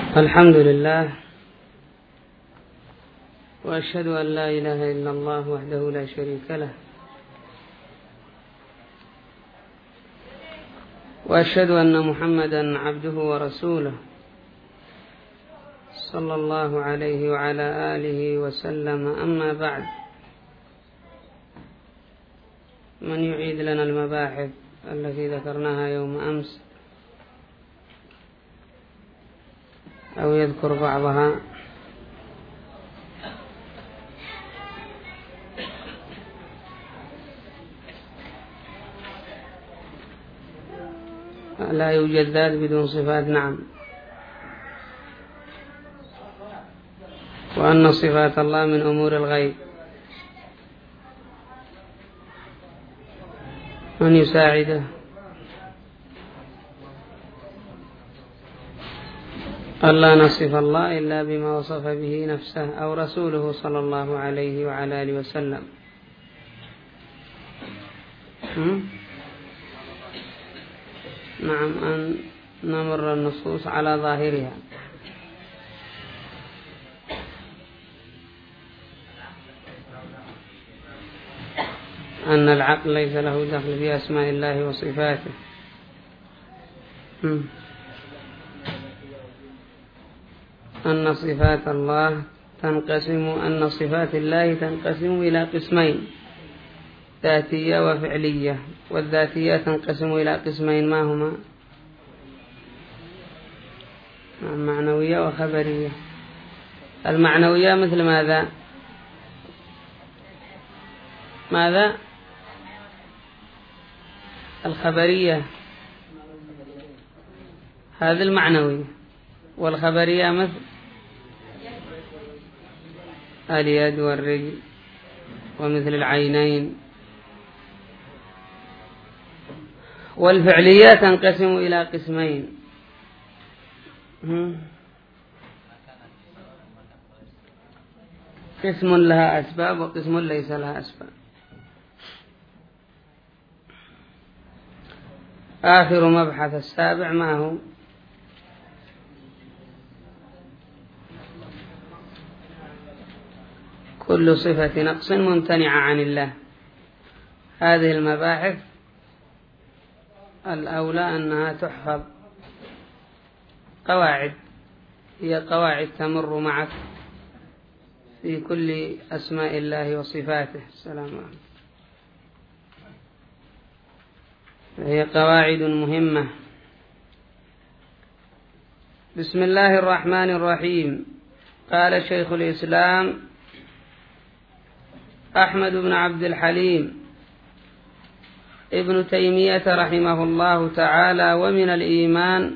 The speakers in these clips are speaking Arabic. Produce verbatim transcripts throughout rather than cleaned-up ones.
الحمد لله، وأشهد أن لا إله إلا الله وحده لا شريك له، وأشهد أن محمدا عبده ورسوله صلى الله عليه وعلى آله وسلم. أما بعد، من يعيد لنا المباحث التي ذكرناها يوم أمس أو يذكر بعضها؟ لا يوجد ذات بدون صفات، نعم. وأن صفات الله من أمور الغيب. من يساعده؟ ألا نصف الله إلا بما وصف به نفسه أو رسوله صلى الله عليه وعلى آله وسلم. نعم، أن نمر النصوص على ظاهرها. أن العقل ليس له دخل في أسماء الله وصفاته. أن صفات الله تنقسم أن صفات الله تنقسم إلى قسمين، ذاتية وفعلية. والذاتية تنقسم إلى قسمين، ما هما؟ معنوية وخبرية. المعنوية مثل ماذا؟ ماذا؟ الخبرية هذه المعنوية. والخبرية مثل اليد والرجل ومثل العينين. والفعلية تنقسم إلى قسمين، قسم لها أسباب وقسم ليس لها أسباب. آخر مبحث السابع ما هو؟ كل صفة نقص ممتنعة عن الله. هذه المباحث الأولى أنها تحفظ، قواعد، هي قواعد تمر معك في كل أسماء الله وصفاته. السلام عليكم. هي قواعد مهمة. بسم الله الرحمن الرحيم. قال شيخ الإسلام أحمد بن عبد الحليم ابن تيمية رحمه الله تعالى: ومن الإيمان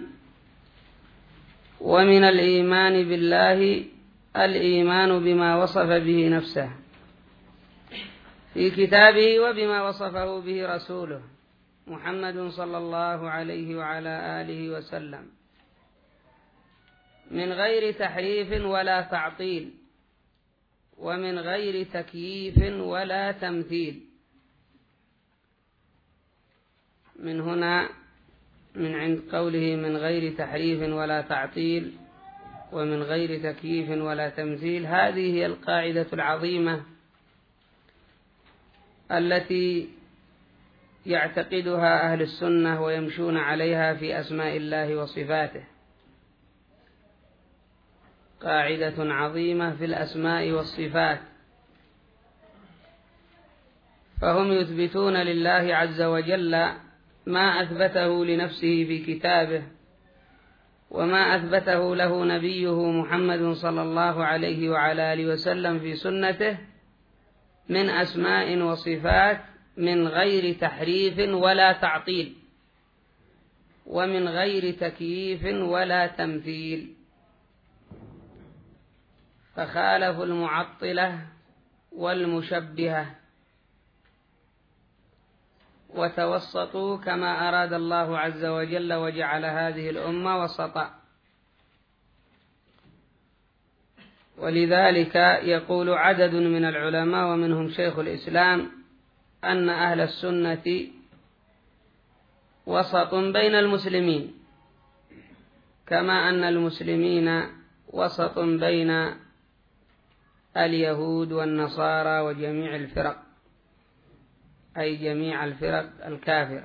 ومن الإيمان بالله الإيمان بما وصف به نفسه في كتابه وبما وصفه به رسوله محمد صلى الله عليه وعلى آله وسلم، من غير تحريف ولا تعطيل، ومن غير تكييف ولا تمثيل. من هنا من عند قوله من غير تحريف ولا تعطيل ومن غير تكييف ولا تمثيل، هذه هي القاعدة العظيمة التي يعتقدها أهل السنة ويمشون عليها في أسماء الله وصفاته. قاعدة عظيمة في الأسماء والصفات. فهم يثبتون لله عز وجل ما أثبته لنفسه في كتابه وما أثبته له نبيه محمد صلى الله عليه وعلى آله وسلم في سنته من أسماء وصفات، من غير تحريف ولا تعطيل، ومن غير تكييف ولا تمثيل. فخالفوا المعطلة والمشبهة وتوسطوا كما أراد الله عز وجل، وجعل هذه الأمة وسطا. ولذلك يقول عدد من العلماء ومنهم شيخ الإسلام أن أهل السنة وسط بين المسلمين، كما أن المسلمين وسط بين اليهود والنصارى وجميع الفرق، أي جميع الفرق الكافرة،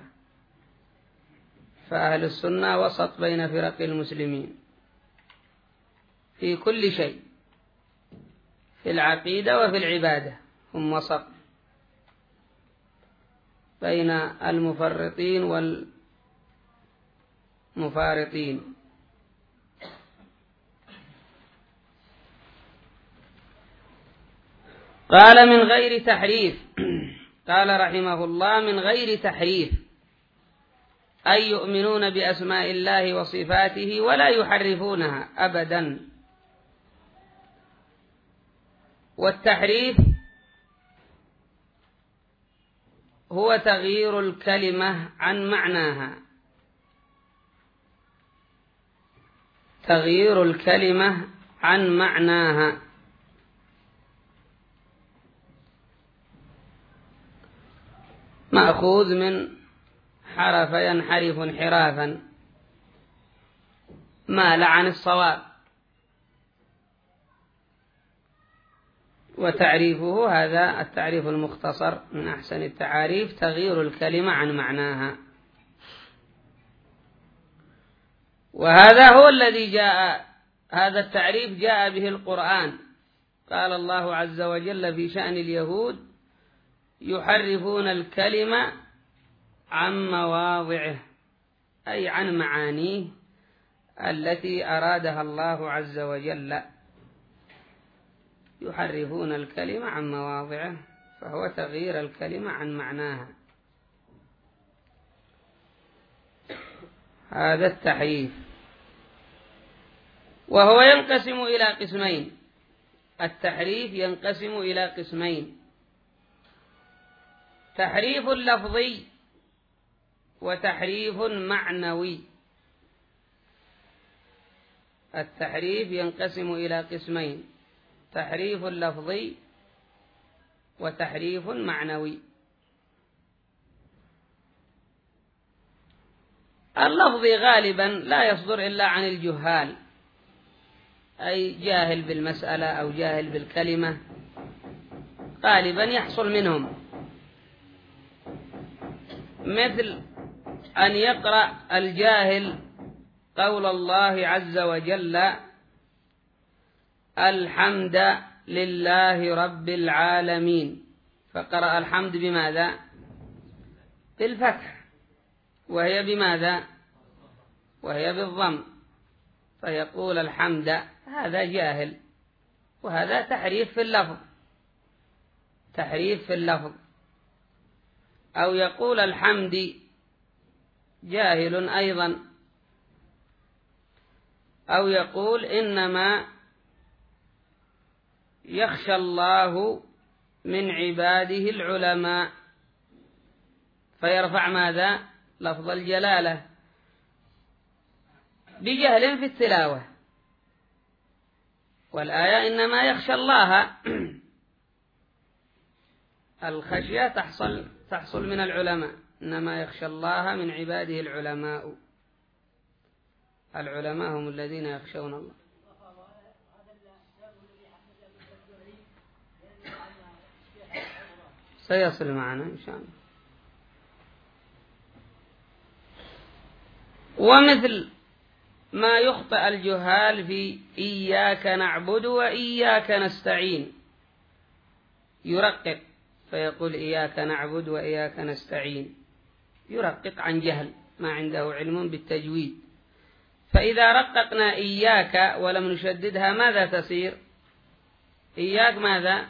فأهل السنة وسط بين فرق المسلمين في كل شيء، في العقيدة وفي العبادة هم وسط بين المفرطين والمفارطين. قال من غير تحريف، قال رحمه الله من غير تحريف، أي يؤمنون بأسماء الله وصفاته ولا يحرفونها أبدا. والتحريف هو تغيير الكلمة عن معناها، تغيير الكلمة عن معناها، مأخوذ من حرف ينحرف انحرافا، مال عن الصواب. وتعريفه هذا التعريف المختصر من أحسن التعاريف، تغيير الكلمة عن معناها. وهذا هو الذي جاء، هذا التعريف جاء به القرآن. قال الله عز وجل في شأن اليهود: يحرفون الكلمة عن مواضعه، أي عن معانيه التي أرادها الله عز وجل. يحرفون الكلمة عن مواضعه، فهو تغيير الكلمة عن معناها، هذا التحريف. وهو ينقسم إلى قسمين، التحريف ينقسم إلى قسمين: تحريف لفظي وتحريف معنوي. التحريف ينقسم إلى قسمين: تحريف لفظي وتحريف معنوي. اللفظي غالبا لا يصدر إلا عن الجهال، أي جاهل بالمسألة أو جاهل بالكلمة، غالبا يحصل منهم، مثل أن يقرأ الجاهل قول الله عز وجل: الحمد لله رب العالمين، فقرأ الحمد بماذا؟ بالفتح، وهي بماذا؟ وهي بالضم، فيقول الحمد، هذا جاهل، وهذا تحريف في اللفظ، تحريف في اللفظ. أو يقول الحمد، جاهل أيضا. أو يقول إنما يخشى الله من عباده العلماء، فيرفع ماذا؟ لفظ الجلالة، بجهل في التلاوة، والآية إنما يخشى الله. الخشية تحصل تحصل من العلماء، إنما يخشى الله من عباده العلماء، العلماء هم الذين يخشون الله. سيصل معنا إن شاء الله. ومثل ما يخطئ الجهال في إياك نعبد وإياك نستعين، يرقق فيقول إياك نعبد وإياك نستعين، يرقق عن جهل، ما عنده علم بالتجويد. فإذا رققنا إياك ولم نشددها ماذا تصير؟ إياك ماذا؟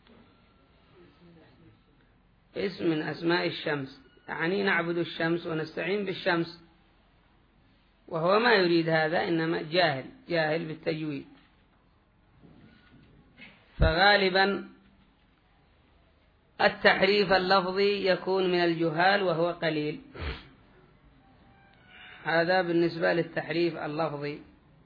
اسم من أسماء الشمس، يعني نعبد الشمس ونستعين بالشمس، وهو ما يريد هذا، إنما جاهل جاهل بالتجويد. فغالبا التحريف اللفظي يكون من الجهال وهو قليل. هذا بالنسبة للتحريف اللفظي.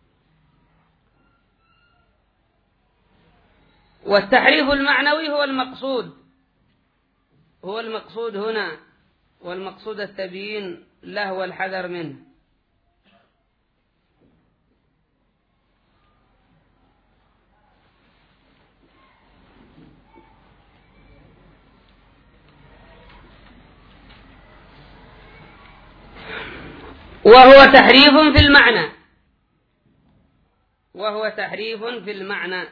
والتحريف المعنوي هو المقصود، هو المقصود هنا، والمقصود التبيين له والحذر منه. وهو تحريف في المعنى وهو تحريف في المعنى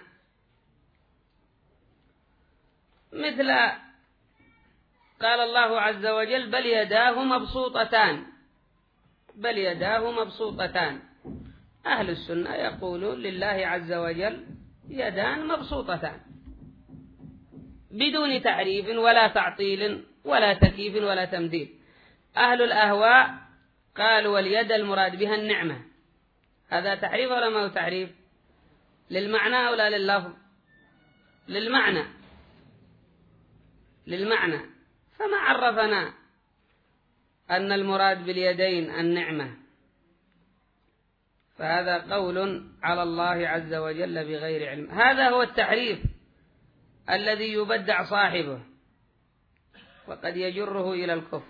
مثل قال الله عز وجل بل يداه مبسوطتان بل يداه مبسوطتان. أهل السنة يقولون لله عز وجل يدان مبسوطتان بدون تعريف ولا تعطيل ولا تكييف ولا تمثيل. أهل الأهواء قالوا واليد المراد بها النعمة. هذا تحريف ولا ما هو تحريف؟ للمعنى ولا لللفظ؟ للمعنى للمعنى فما عرفنا أن المراد باليدين النعمة، فهذا قول على الله عز وجل بغير علم. هذا هو التحريف الذي يبدع صاحبه وقد يجره إلى الكفر،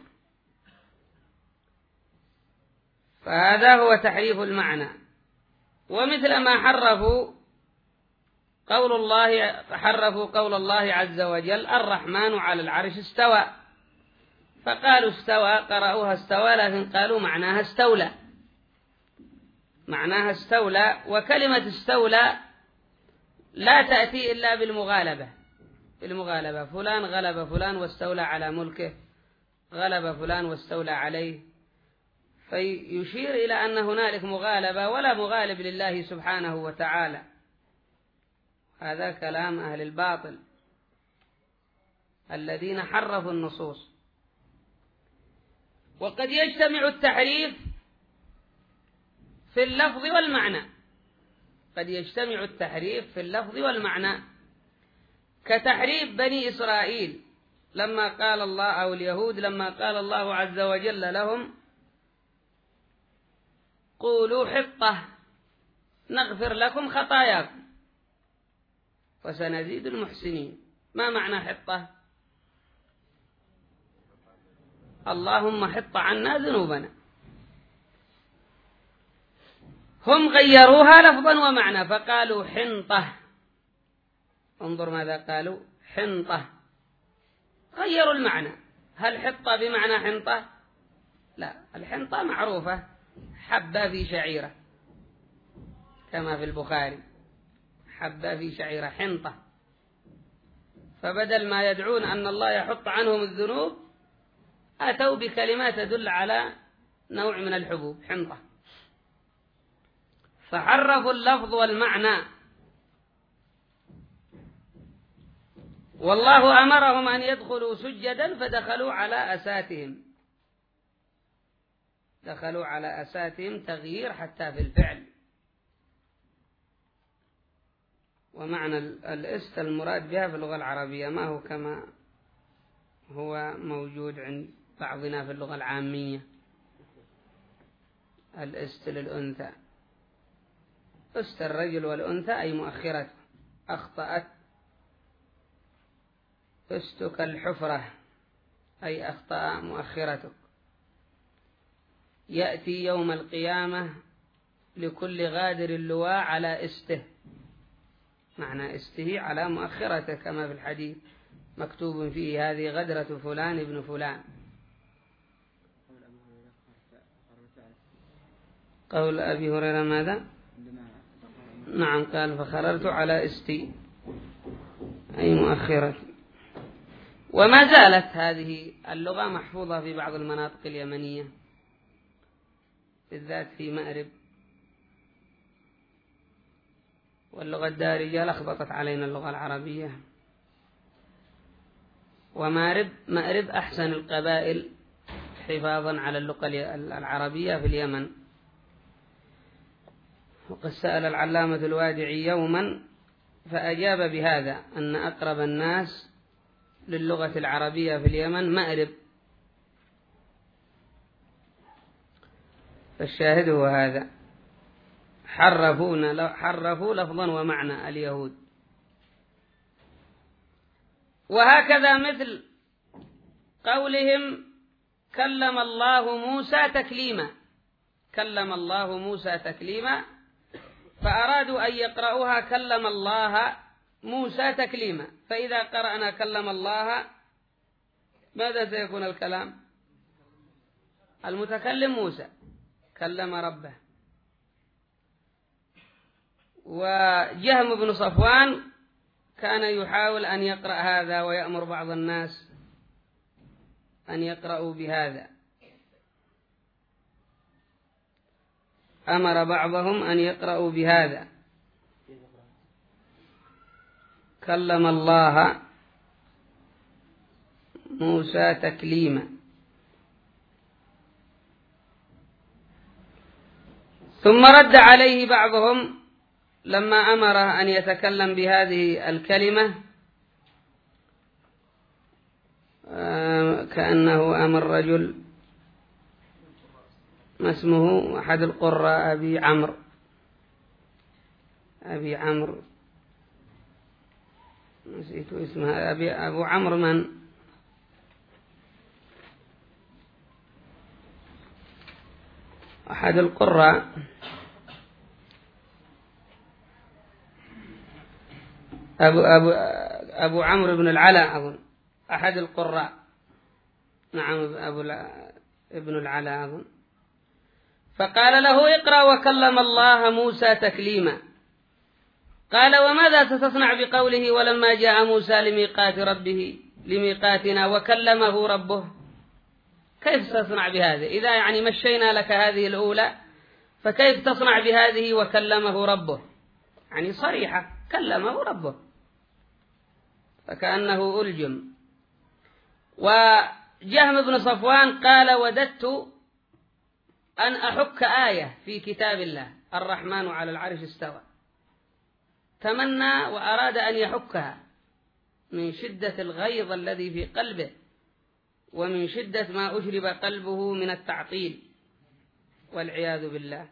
فهذا هو تحريف المعنى. ومثل ما حرفوا قول الله حرفوا قول الله عز وجل الرحمن على العرش استوى، فقالوا استوى قرأوها استوى لكن قالوا معناها استولى معناها استولى وكلمة استولى لا تأتي إلا بالمغالبة بالمغالبة فلان غلب فلان واستولى على ملكه، غلب فلان واستولى عليه، فيشير إلى أن هنالك مغالبة ولا مغالب لله سبحانه وتعالى. هذا كلام أهل الباطل الذين حرفوا النصوص. وقد يجتمع التحريف في اللفظ والمعنى قد يجتمع التحريف في اللفظ والمعنى كتحريف بني إسرائيل لما قال الله أو اليهود لما قال الله عز وجل لهم قولوا حطة نغفر لكم خطاياكم وسنزيد المحسنين. ما معنى حطة؟ اللهم حط عنا ذنوبنا. هم غيروها لفظا ومعنى فقالوا حنطة. انظر ماذا قالوا حنطة، غيروا المعنى. هل حطة بمعنى حنطة؟ لا، الحنطة معروفة حبة في شعيرة كما في البخاري حبة في شعيرة حنطة، فبدل ما يدعون أن الله يحط عنهم الذنوب أتوا بكلمات تدل على نوع من الحبوب حنطة، فحرفوا اللفظ والمعنى. والله أمرهم أن يدخلوا سجدا فدخلوا على أساتهم دخلوا على أساتهم تغيير حتى في الفعل. ومعنى الإست المراد بها في اللغة العربية ما هو كما هو موجود عند بعضنا في اللغة العامية. الإست للأنثى، أست الرجل والأنثى أي مؤخرة. أخطأت أستك الحفرة أي أخطأ مؤخرتك. يأتي يوم القيامة لكل غادر اللواء على استه، معنى استه على مؤخرته كما في الحديث مكتوب فيه هذه غدرة فلان ابن فلان. قول أبي هريرة ماذا؟ نعم قال فخررت على استي أي مؤخرتي. وما زالت هذه اللغة محفوظة في بعض المناطق اليمنية بالذات في مأرب، واللغة الدارجة لخبطت علينا اللغة العربية. ومأرب مأرب أحسن القبائل حفاظا على اللغة العربية في اليمن. وقد سأل العلامة الوادعي يوما فأجاب بهذا أن أقرب الناس للغة العربية في اليمن مأرب. فالشاهد هو هذا، حرفونا حرفوا لفظا ومعنى اليهود. وهكذا مثل قولهم كلم الله موسى تكليما كلم الله موسى تكليما فأرادوا أن يقرأوها كلم الله موسى تكليما، فإذا قرأنا كلم الله ماذا سيكون الكلام؟ المتكلم موسى، كلم ربه. وجهم بن صفوان كان يحاول أن يقرأ هذا ويأمر بعض الناس أن يقرأوا بهذا، أمر بعضهم أن يقرأوا بهذا: كلم الله موسى تكليما. ثم رد عليه بعضهم لما أمره أن يتكلم بهذه الكلمة، كأنه أمر رجل ما اسمه أحد القراء أبي عمرو أبي عمرو نسيت اسمه، أبي أبو عمرو من أحد القراء أبو أبو أبو عمرو بن العلاء أظن، أحد القراء، نعم أبو ابن العلاء أظن. فقال له: اقرأ وكلم الله موسى تكليما. قال: وماذا ستصنع بقوله ولما جاء موسى لميقات ربه لميقاتنا وكلمه ربه؟ كيف تصنع بهذه؟ إذا يعني مشينا لك هذه الأولى، فكيف تصنع بهذه وكلمه ربه؟ يعني صريحة، كلمه ربه، فكأنه ألجم. وجهم بن صفوان قال: وددت أن أحك آية في كتاب الله، الرحمن على العرش استوى. تمنى وأراد أن يحكها من شدة الغيظ الذي في قلبه ومن شدة ما أشرب قلبه من التعطيل والعياذ بالله.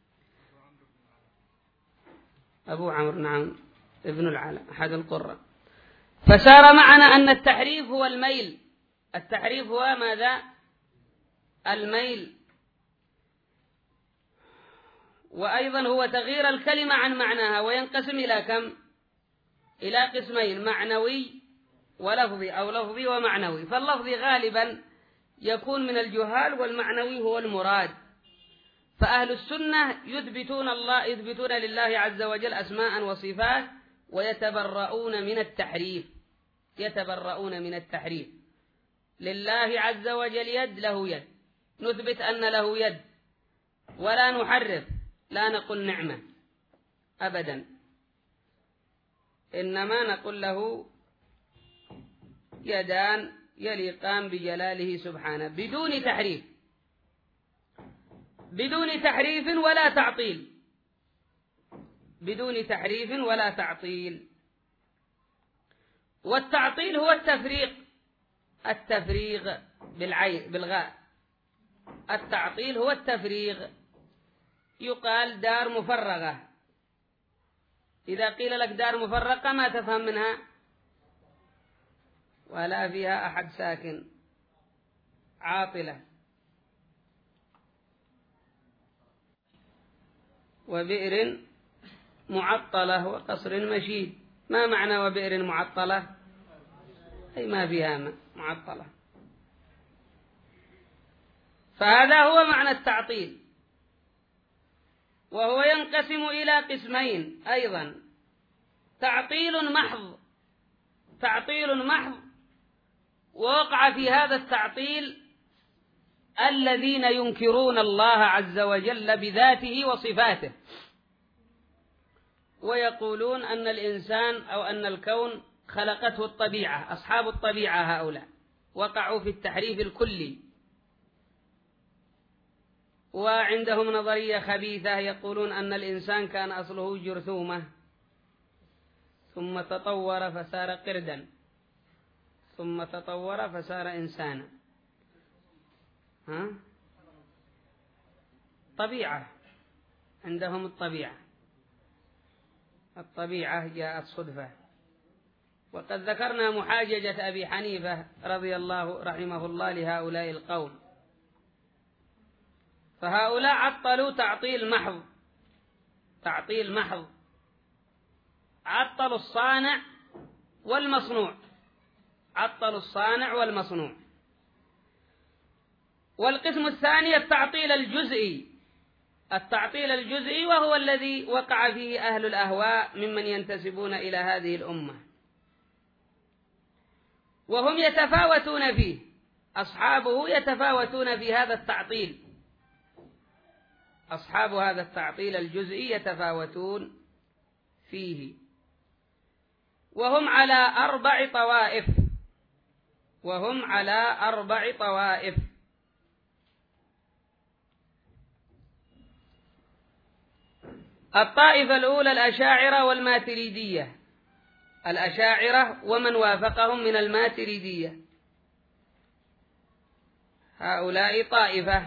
أبو عمرو نعم ابن العلاء أحد القراء. فسار معنا أن التحريف هو الميل، التحريف هو ماذا؟ الميل، وأيضا هو تغيير الكلمة عن معناها، وينقسم إلى كم؟ إلى قسمين: معنوي ولفظي، أو لفظي ومعنوي. فاللفظي غالبا يكون من الجهال، والمعنوي هو المراد. فأهل السنة يثبتون الله يثبتون لله عز وجل أسماء وصفات، ويتبرؤون من التحريف، يتبرؤون من التحريف. لله عز وجل يد، له يد، نثبت أن له يد، ولا نحرف، لا نقول نعمة أبدا، إنما نقول له يدان يليقان بجلاله سبحانه، بدون تحريف، بدون تحريف ولا تعطيل، بدون تحريف ولا تعطيل. والتعطيل هو التفريق، التفريغ بالعين بالغاء، التعطيل هو التفريغ. يقال دار مفرغة، إذا قيل لك دار مفرقة ما تفهم منها ولا فيها أحد ساكن، عاطلة. وبئر معطلة وقصر مشيد. ما معنى وبئر معطلة؟ أي ما فيها ماء، معطلة. فهذا هو معنى التعطيل، وهو ينقسم إلى قسمين أيضا: تعطيل محض، تعطيل محض، ووقع في هذا التعطيل الذين ينكرون الله عز وجل بذاته وصفاته، ويقولون أن الإنسان أو أن الكون خلقته الطبيعة، أصحاب الطبيعة هؤلاء وقعوا في التحريف الكلي. وعندهم نظرية خبيثة، يقولون أن الإنسان كان أصله جرثومة، ثم تطور فصار قردا، ثم تطور فصار إنسانا. ها؟ طبيعة، عندهم الطبيعة، الطبيعة جاءت صدفة. وقد ذكرنا محاججة أبي حنيفة رضي الله رحمه الله لهؤلاء القوم. فهؤلاء عطلوا تعطيل محض، تعطيل محض، عطلوا الصانع والمصنوع، عطلوا الصانع والمصنوع. والقسم الثاني التعطيل الجزئي، التعطيل الجزئي، وهو الذي وقع فيه أهل الأهواء ممن ينتسبون إلى هذه الأمة، وهم يتفاوتون فيه، أصحابه يتفاوتون في هذا التعطيل، أصحاب هذا التعطيل الجزئي يتفاوتون فيه، وهم على أربع طوائف وهم على أربع طوائف الطائفة الأولى الأشاعرة والماتريدية، الأشاعرة ومن وافقهم من الماتريدية، هؤلاء طائفة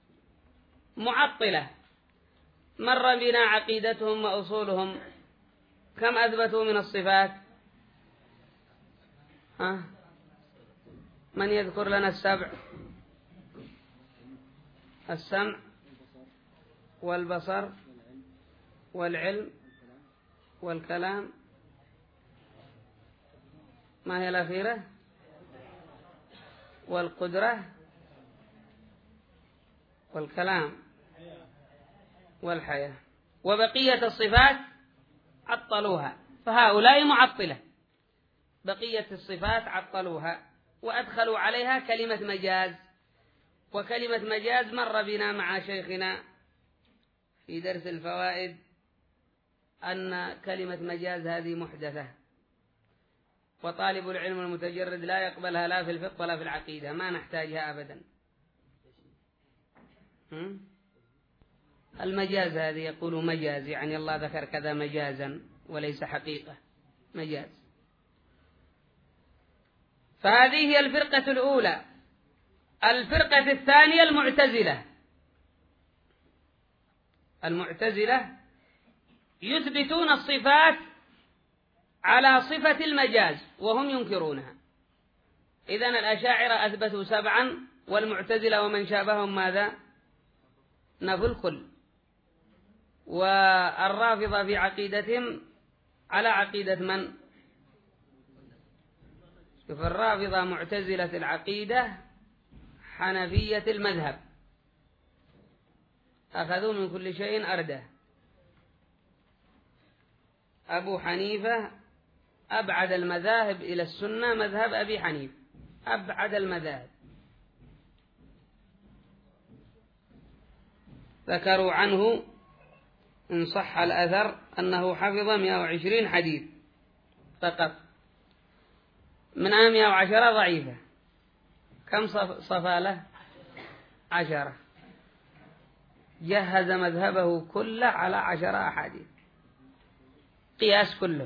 معطلة مر بنا عقيدتهم وأصولهم. كم أثبتوا من الصفات؟ ها؟ من يذكر لنا السبع؟ السمع والبصر والعلم والكلام، ما هي الأخيرة؟ والقدرة والكلام والحياة، وبقية الصفات عطلوها، فهؤلاء معطلة، بقية الصفات عطلوها وأدخلوا عليها كلمة مجاز، وكلمة مجاز مر بنا مع شيخنا في درس الفوائد أن كلمة مجاز هذه محدثة، وطالب العلم المتجرد لا يقبلها لا في الفقه ولا في العقيدة، ما نحتاجها أبدا. المجاز هذه يقول مجاز، يعني الله ذكر كذا مجازا وليس حقيقة، مجاز. فهذه هي الفرقة الأولى. الفرقة الثانية المعتزلة. المعتزلة يثبتون الصفات على صفة المجاز وهم ينكرونها. إذن الأشاعرة أثبتوا سبعا، والمعتزلة ومن شابههم ماذا؟ نفوا الكل. والرافضة في عقيدتهم على عقيدة من؟ فالرافضة معتزلة العقيدة حنفية المذهب، أخذوا من كل شيء أرده. أبو حنيفة أبعد المذاهب إلى السنة مذهب أبي حنيفة، أبعد المذاهب. ذكروا عنه إن صح الأثر أنه حفظ مئة وعشرين حديث فقط، منها مئة وعشرة ضعيفة. كم صفى له؟ عشرة. جهز مذهبه كله على عشرة أحاديث، قياس كله.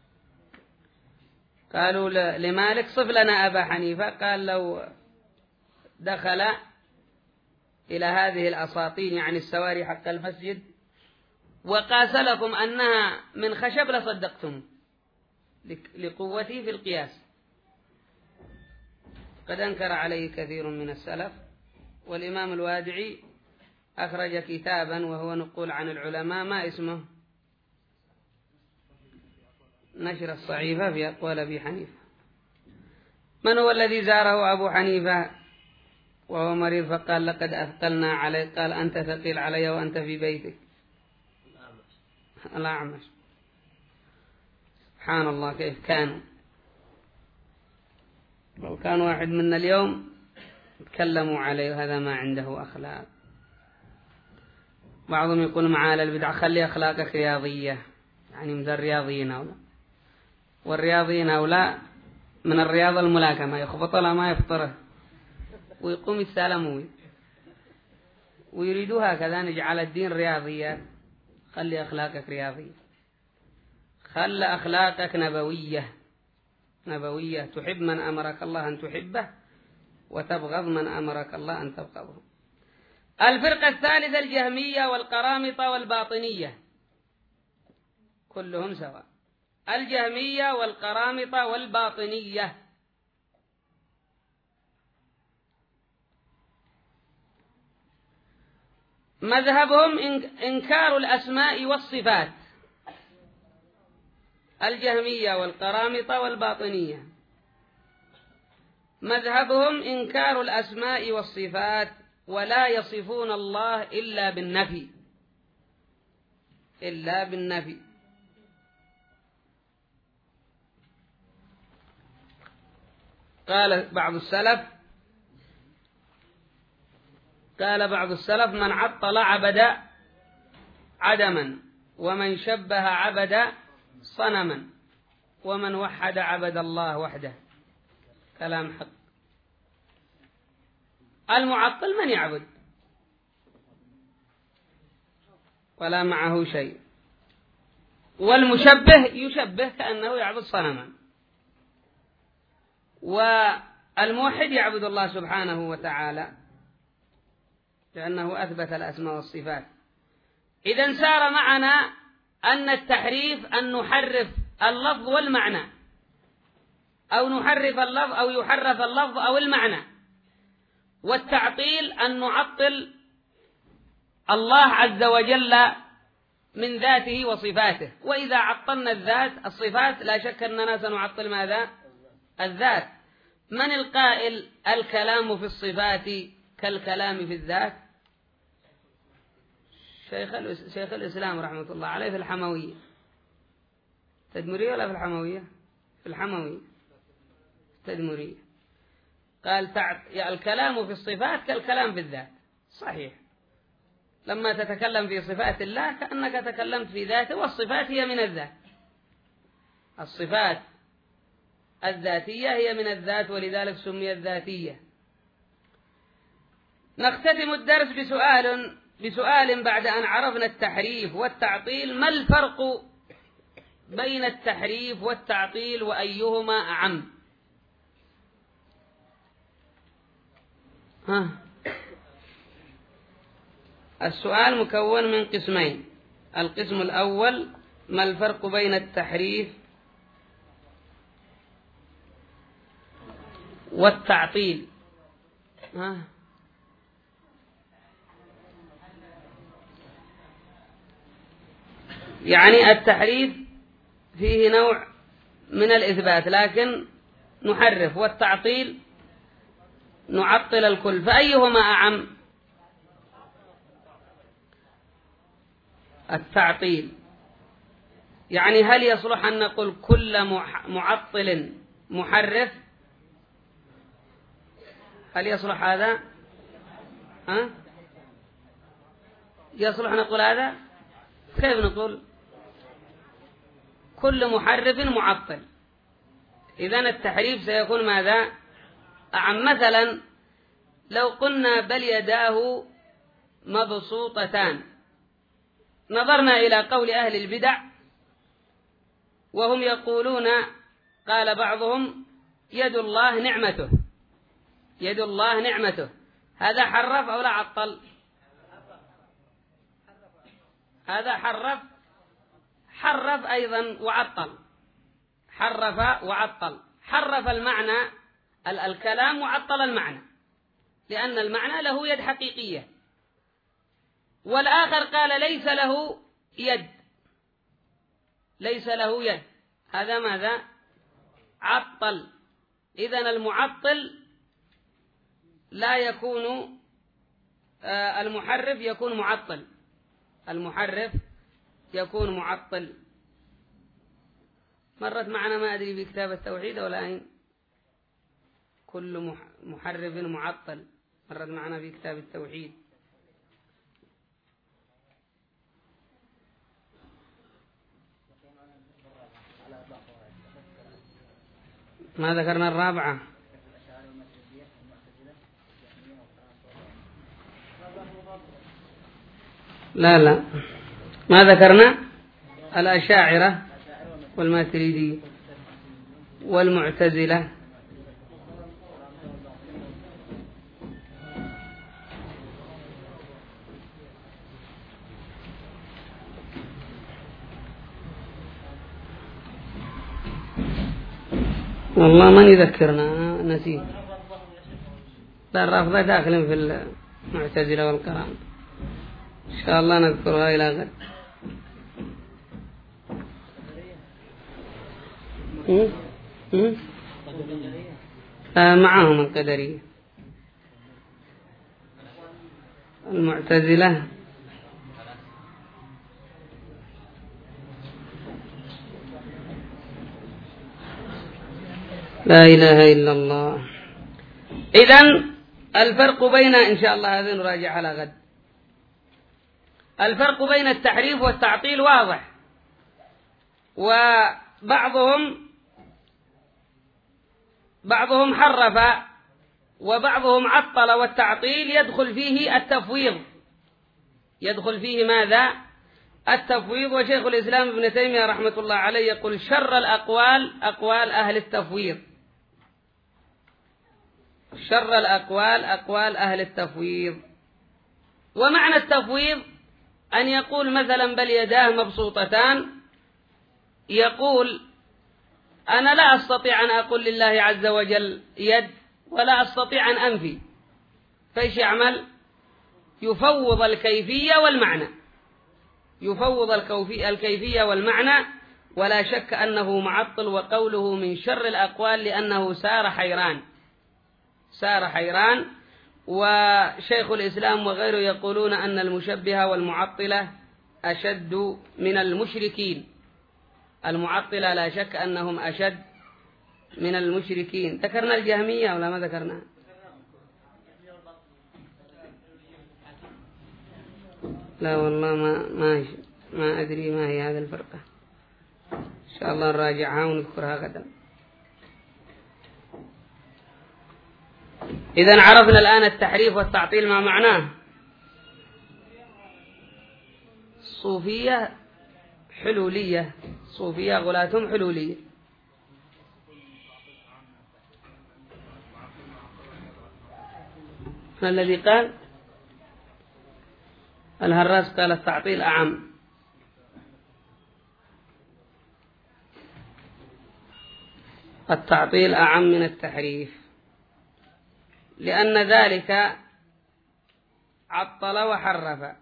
قالوا لمالك صف لنا أبا حنيفة، قال لو دخل إلى هذه الأساطين يعني السواري حق المسجد وقاس لكم أنها من خشب لصدقتم لقوته في القياس. قد أنكر عليه كثير من السلف، والإمام الوادعي أخرج كتابا وهو نقول عن العلماء، ما اسمه؟ نشر الصعيفة في أقوال أبي حنيفة. من هو الذي زاره أبو حنيفة وهو مريض فقال لقد أثقلنا عليك؟ قال أنت ثقيل علي وأنت في بيتك. الأعمش. سبحان الله كيف كانوا. لو كان واحد منا اليوم تكلموا عليه هذا ما عنده أخلاق. بعضهم يقول معاه البدع خلي أخلاقك رياضية، يعني مثل الرياضيين أولا، والرياضيين أولا من الرياضة الملاكمة، يخبط لا ما يفطره ويقوم السلام، ويريدوا هكذا نجعل الدين رياضية. خلي أخلاقك رياضية، خلي أخلاقك نبوية، نبوية تحب من أمرك الله أن تحبه وتبغض من أمرك الله أن تبغضه. الفرقة الثالثة الجهمية والقرامطة والباطنية، كلهم سواء. الجهمية والقرامطة والباطنية مذهبهم إنكار الأسماء والصفات. الجهمية والقرامطة والباطنية مذهبهم إنكار الأسماء والصفات، ولا يصفون الله إلا بالنفي. إلا بالنفي. قال بعض السلف قال بعض السلف من عطل عبد عدما، ومن شبه عبد صنما، ومن وحد عبد الله وحده. كلام حق. المعطل من يعبد ولا معه شيء، والمشبه يشبه كأنه يعبد صنما، والموحد يعبد الله سبحانه وتعالى لأنه أثبت الأسماء والصفات. إذن سار معنا أن التحريف أن نحرف اللفظ والمعنى، أو نحرف اللفظ أو يحرف اللفظ أو المعنى. والتعطيل أن نعطل الله عز وجل من ذاته وصفاته. وإذا عطلنا الذات الصفات لا شك أننا سنعطل ماذا؟ الذات. من القائل الكلام في الصفات كالكلام في الذات؟ شيخ, شيخ الإسلام رحمة الله عليه في الحموية. تدمرية ولا في الحموية؟ في الحموية تدمرية. قال الكلام في الصفات كالكلام في الذات. صحيح، لما تتكلم في صفات الله كأنك تكلمت في ذاته، والصفات هي من الذات. الصفات الذاتية هي من الذات، ولذلك سميت ذاتية. نختتم الدرس بسؤال بسؤال بعد أن عرفنا التحريف والتعطيل: ما الفرق بين التحريف والتعطيل وأيهما أعم؟ ها. السؤال مكون من قسمين. القسم الأول: ما الفرق بين التحريف والتعطيل؟ ها. يعني التحريف فيه نوع من الإثبات لكن نحرف، والتعطيل نعطل الكل، فأيهما أعم؟ التعطيل. يعني هل يصلح أن نقول كل معطل محرف؟ هل يصلح هذا؟ ها؟ يصلح نقول هذا؟ كيف نقول كل محرف معطل؟ إذن التحريف سيكون ماذا؟ أعم. مثلا لو قلنا بل يداه مبسوطتان، نظرنا إلى قول أهل البدع وهم يقولون، قال بعضهم يد الله نعمته، يد الله نعمته، هذا حرف أو لا عطل؟ هذا حرف حرف أيضا وعطل، حرف وعطل، حرف المعنى الكلام وعطل المعنى، لأن المعنى له يد حقيقية. والآخر قال ليس له يد، ليس له يد، هذا ماذا؟ عطل. إذن المعطل لا يكون آه المحرف يكون معطل، المحرف يكون معطل. مرت معنا ما أدري في كتاب التوحيد ولا أين، كل محرف معطل، مرت معنا في كتاب التوحيد. ما ذكرنا الرابعة؟ لا لا ما ذكرنا الأشاعرة والماتريدية والمعتزلة. والله من يذكرنا، نسيت. لا الرافضة داخل في المعتزلة والكرام، إن شاء الله نذكرها إلى غد. آه معهم القدرية، المعتزلة لا إله إلا الله. إذن الفرق بين، إن شاء الله هذا نراجع على غد، الفرق بين التحريف والتعطيل واضح. وبعضهم بعضهم حرف وبعضهم عطل، والتعطيل يدخل فيه التفويض، يدخل فيه ماذا؟ التفويض. وشيخ الإسلام ابن تيمية رحمة الله عليه يقول شر الأقوال أقوال أهل التفويض، شر الأقوال أقوال أهل التفويض. ومعنى التفويض أن يقول مثلا بل يداه مبسوطتان، يقول أنا لا أستطيع أن أقول لله عز وجل يد ولا أستطيع أن أنفي، فإيش يعمل؟ يفوض الكيفية والمعنى، يفوض الكيفية والمعنى، ولا شك أنه معطل، وقوله من شر الأقوال لأنه سار حيران، سار حيران. وشيخ الإسلام وغيره يقولون أن المشبهة والمعطلة أشد من المشركين، المعطلة لا شك أنهم أشد من المشركين. ذكرنا الجهمية ولا ما ذكرنا؟ لا والله ما ما ما أدري ما هي هذه الفرقة، إن شاء الله نراجعها ونذكرها غدا. إذن عرفنا الآن التحريف والتعطيل ما معناه. صوفية حلولية، صوفية غلاتهم حلولية. ما الذي قال؟ الهراس قال التعطيل أعم. التعطيل أعم من التحريف، لأن ذلك عطل وحرف.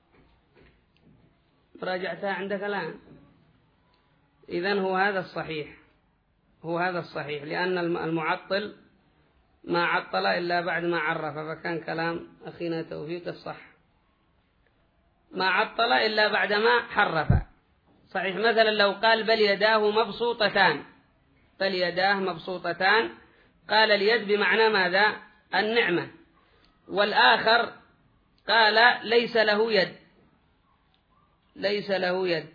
راجعتها عندك الآن. إذن هو هذا الصحيح، هو هذا الصحيح، لأن المعطل ما عطل إلا بعد ما عرف، فكان كلام أخينا توفيق الصح، ما عطل إلا بعد ما حرف. صحيح مثلا لو قال بل يداه مبسوطتان، بل يداه مبسوطتان، قال اليد بمعنى ماذا؟ النعمة. والآخر قال ليس له يد، ليس له يد.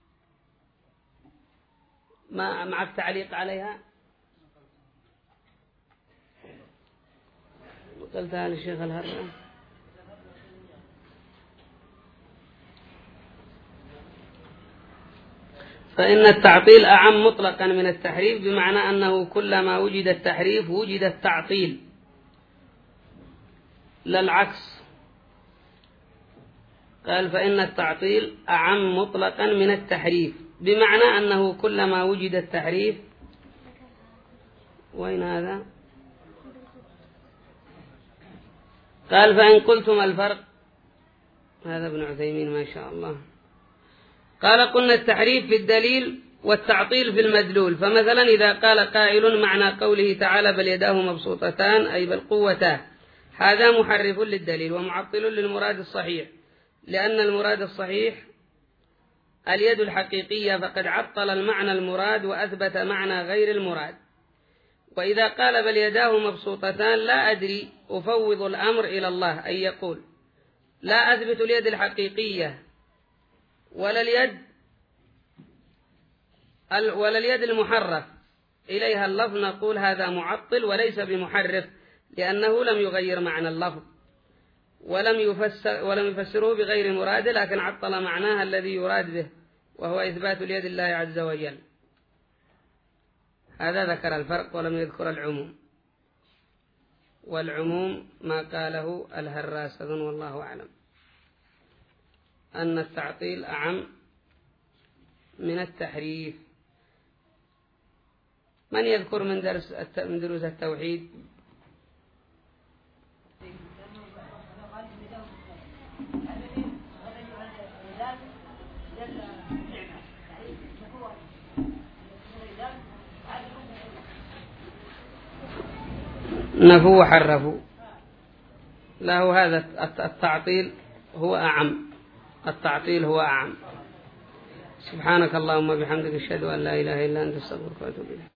ما معك تعليق عليها؟ قلتها للشيخ الهرم. فإن التعطيل أعم مطلقا من التحريف، بمعنى أنه كلما وجد التحريف وجد التعطيل، لا العكس. قال فإن التعطيل أعم مطلقا من التحريف، بمعنى أنه كلما وجد التحريف. وين هذا؟ قال فإن قلتم الفرق، هذا ابن عثيمين ما شاء الله. قال قلنا التحريف في الدليل والتعطيل في المدلول. فمثلا إذا قال قائل معنى قوله تعالى بل يداه مبسوطتان أي بل قوتاه، هذا محرف للدليل ومعطل للمراد الصحيح، لأن المراد الصحيح اليد الحقيقية، فقد عطل المعنى المراد وأثبت معنى غير المراد. وإذا قال بل يداه مبسوطتان لا أدري، أفوض الأمر إلى الله، أي يقول لا أثبت اليد الحقيقية ولا اليد ولا اليد المحرف إليها اللفظ، نقول هذا معطل وليس بمحرف، لأنه لم يغير معنى اللفظ ولم يفسر ولم يفسره بغير مراده، لكن عطل معناها الذي يراد به، وهو إثبات اليد لله عز وجل. هذا ذكر الفرق ولم يذكر العموم، والعموم ما قاله الهراس أظن والله أعلم، أن التعطيل أعم من التحريف. من يذكر من درس من دروس التوحيد؟ نفوا وحرفوا. له هذا التعطيل هو أعم، التعطيل هو أعم. سبحانك اللهم بحمدك، أشهد أن لا إله إلا أنت، أستغفرك وأتوب إليك.